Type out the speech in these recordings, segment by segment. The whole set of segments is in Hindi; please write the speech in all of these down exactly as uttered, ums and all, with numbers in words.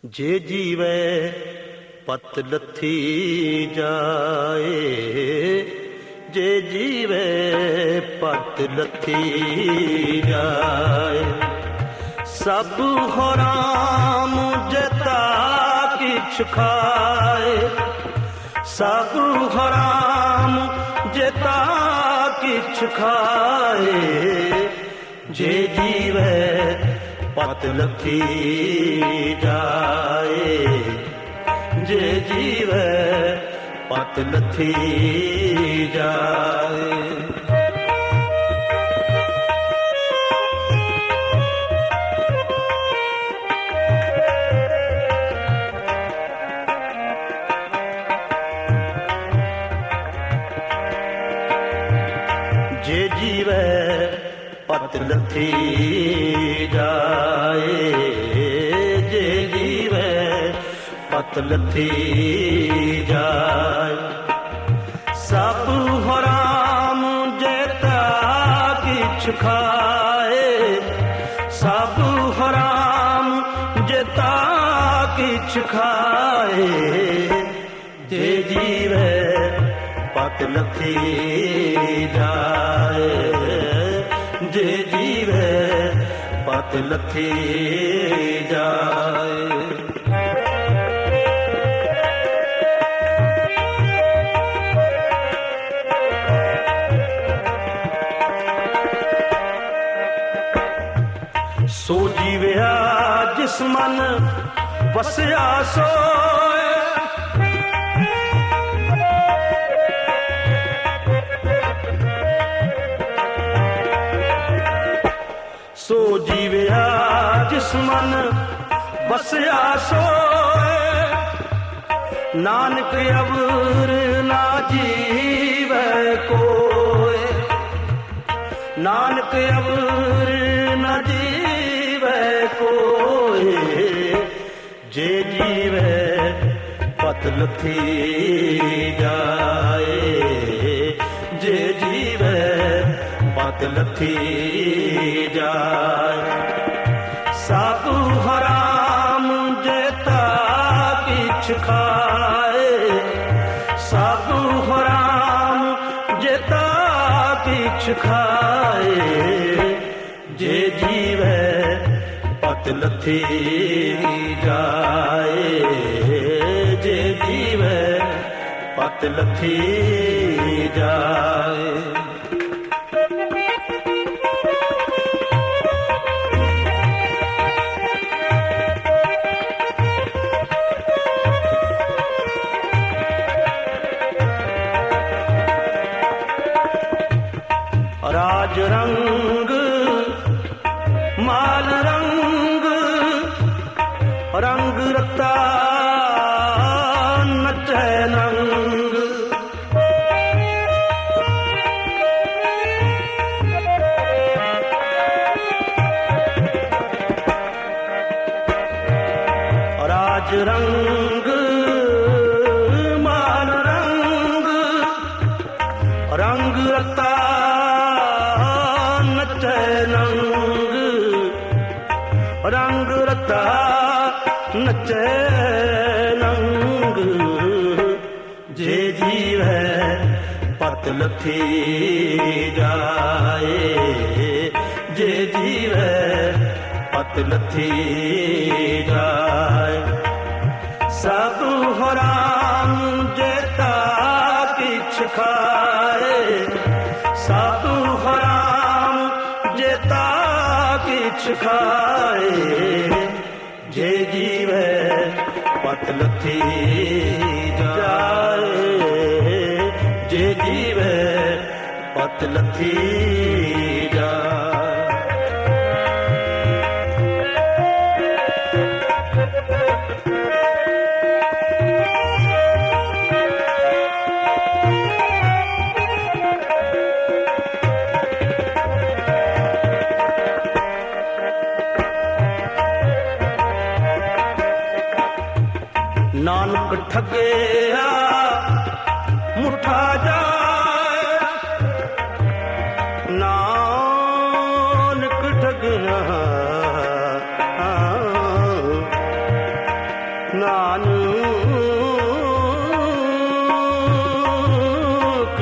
जे जीवे पत लथी जाए, जे जीवे पत लथी जाए। सब हराम जता किछ खाए, सब हराम जता किछ खाए। जे जीवे पत लथी जाए, जे जीवे पत लथी जाए। जे जीवे पत लथी जाए, जे जीवे पत लथी जाए। सब हराम जेता किछ खाए, सब हराम जेता किछ खाए। जे जीवे पत लथी जाए, जे जीवे पत लथी जाए। सो जीवया जिस मन वसया सोए, सो जीवया जिस मन वसया सोए। नानक अवर ना जीवे कोय, नानक अवर ना जीवे कोय। जे जीवे पत लथी जाए, जे जीवे पत लथी जाए। सब हराम जेता किछ खाए, सब हराम जेता किछ खाए। जे जीवे पत लथी जाए, जे जीवे पत लथी जाए। राज रंग माल रंग, रंग रता नचे नंग। राज रंग माल रंग, रंग रता रंग रता नचे नंग। जे जीवे पत लथी जाए, जे जीवे पत लथी जाए। सब हराम जेता किछ खाए, सब हराम जेता किछ खाए। जे जीवे पत लथी जाए, जे जीवे पत लथी जाए। नानक ठगेया मुठा जाए, नानक ठगेया नानक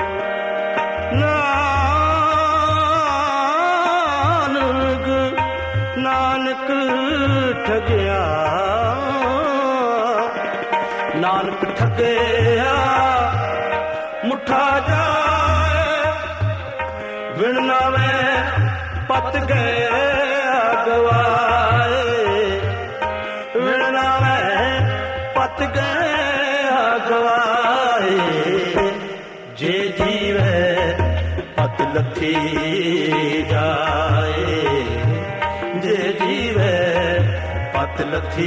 नानक नानक ठगिया नानक ठगिया मुठा जाए विण नावे पत गए अगवाए विण नावे पत गए अगवाए जे जीवे पत लथी जाए जे जीवे पत लथी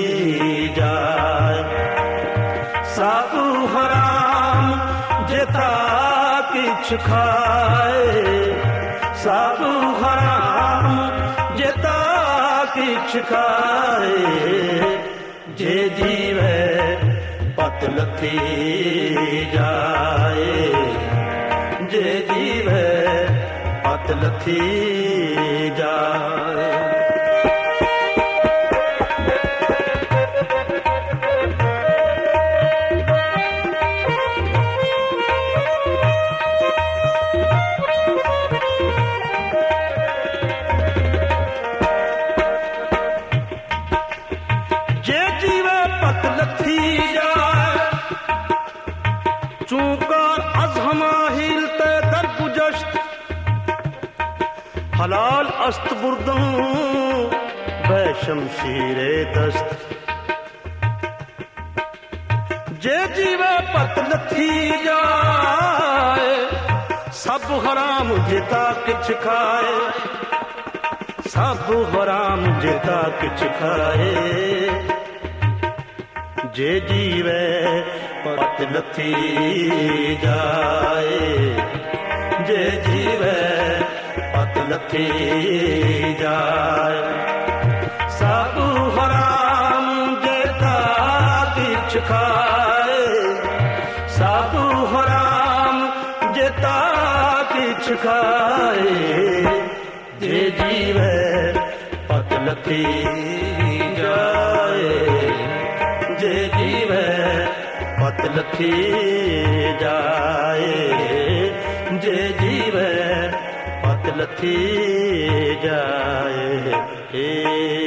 जाए साधु हराम जेता किछ खाए साधु हराम जेता किछ खाए जे जीवे पत लथी जाए जे जीवे पत लथी जाए हलाल अस्त बुर्दों शमशीरे दस्त जे जीवे पत लथी जाए सब हराम जेता किछ खाए सब हराम जेता किछ खाए जे जीवे पत लथी जाए जे जीवे पत लथी जाए सब हराम जेता किछ खाए सब हराम जेता किछ खाए जे जीवे पत लथी जाए जे जीवे पत लथी जाए जे जीवे पत लथी जाए।